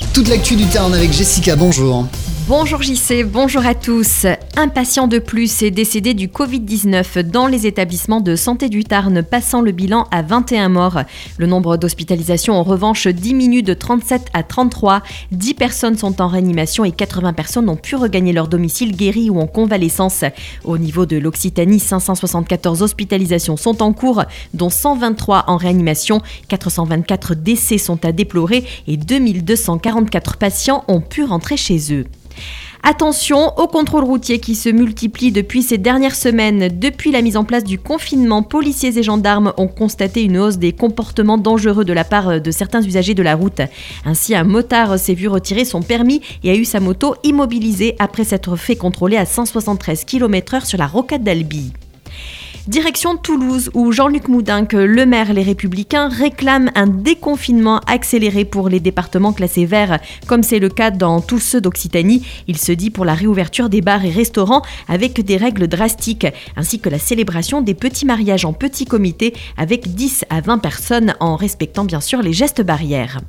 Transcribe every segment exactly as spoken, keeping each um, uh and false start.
Toute l'actu du Tarn avec Jessica, bonjour. Bonjour J C, bonjour à tous. Un patient de plus est décédé du covid dix-neuf dans les établissements de santé du Tarn, passant le bilan à vingt et un morts. Le nombre d'hospitalisations en revanche diminue de trente-sept à trente-trois. dix personnes sont en réanimation et quatre-vingts personnes ont pu regagner leur domicile guéri ou en convalescence. Au niveau de l'Occitanie, cinq cent soixante-quatorze hospitalisations sont en cours, dont cent vingt-trois en réanimation. quatre cent vingt-quatre décès sont à déplorer et deux mille deux cent quarante-quatre patients ont pu rentrer chez eux. Attention aux contrôles routiers qui se multiplient depuis ces dernières semaines. Depuis la mise en place du confinement, policiers et gendarmes ont constaté une hausse des comportements dangereux de la part de certains usagers de la route. Ainsi, un motard s'est vu retirer son permis et a eu sa moto immobilisée après s'être fait contrôler à cent soixante-treize kilomètres heure sur la rocade d'Albi. Direction Toulouse, où Jean-Luc Moudenc, le maire Les Républicains, réclame un déconfinement accéléré pour les départements classés verts, comme c'est le cas dans tous ceux d'Occitanie. Il se dit pour la réouverture des bars et restaurants avec des règles drastiques, ainsi que la célébration des petits mariages en petits comités avec dix à vingt personnes en respectant bien sûr les gestes barrières.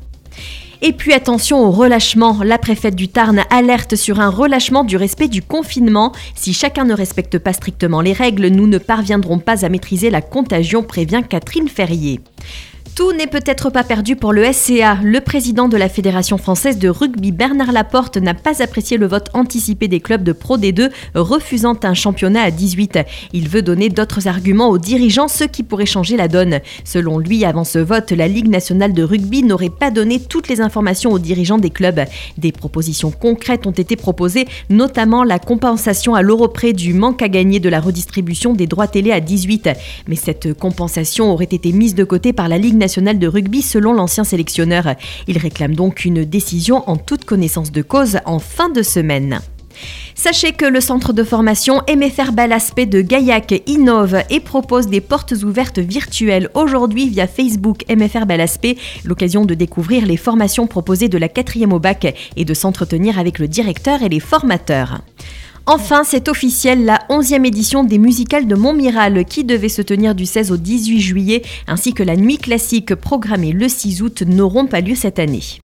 Et puis attention au relâchement. La préfète du Tarn alerte sur un relâchement du respect du confinement. Si chacun ne respecte pas strictement les règles, nous ne parviendrons pas à maîtriser la contagion, prévient Catherine Ferrier. Tout n'est peut-être pas perdu pour le S C A. Le président de la Fédération française de rugby, Bernard Laporte, n'a pas apprécié le vote anticipé des clubs de Pro D deux, refusant un championnat à dix-huit. Il veut donner d'autres arguments aux dirigeants, ce qui pourrait changer la donne. Selon lui, avant ce vote, la Ligue nationale de rugby n'aurait pas donné toutes les informations aux dirigeants des clubs. Des propositions concrètes ont été proposées, notamment la compensation à l'euro près du manque à gagner de la redistribution des droits télé à dix-huit. Mais cette compensation aurait été mise de côté par la Ligue nationale de rugby selon l'ancien sélectionneur. Il réclame donc une décision en toute connaissance de cause en fin de semaine. Sachez que le centre de formation M F R Bel Aspect de Gaillac innove et propose des portes ouvertes virtuelles aujourd'hui via Facebook M F R Bel Aspect, l'occasion de découvrir les formations proposées de la quatrième au bac et de s'entretenir avec le directeur et les formateurs. Enfin, c'est officiel, la onzième édition des musicales de Montmiral qui devait se tenir du seize au dix-huit juillet ainsi que la nuit classique programmée le six août n'auront pas lieu cette année.